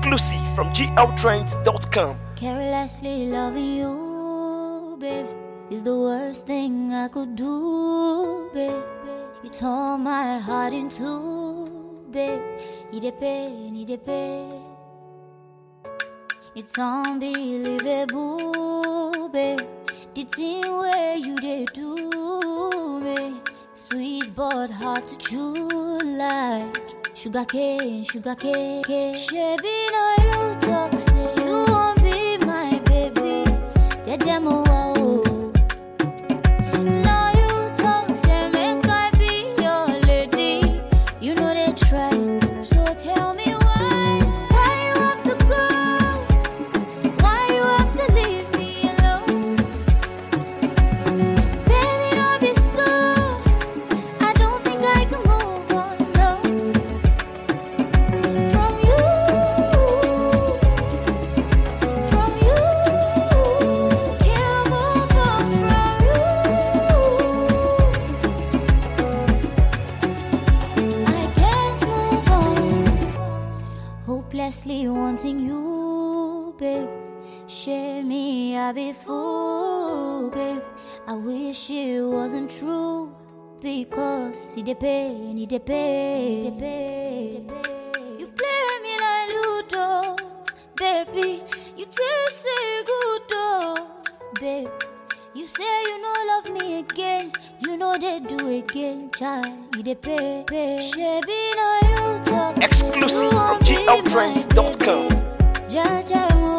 Exclusive from gltrends.com. Carelessly loving you, babe, is the worst thing I could do, babe. You tore my heart in two, babe. Need a pain. It's unbelievable, babe. The thing where you did do me, sweet but hard to chew like sugar cane. Shabby, now you talk, say you won't be my baby. The demo, now you talk, say make I be your lady. You know they try, so tell me why you have to go, why you have to leave me alone. Baby, don't be so, I don't think I can move on, no. From you, can't move on from you. I can't move on, hopelessly wanting you, babe. Share me, I'll be fool, babe. I wish it wasn't true, because he dey pay. You play me like Ludo, baby. You taste say good, oh, babe. You say you no love me again, you know they do again, child. You dey pay. Shabby, now you talk. Exclusive from gltrends.com. Jaja,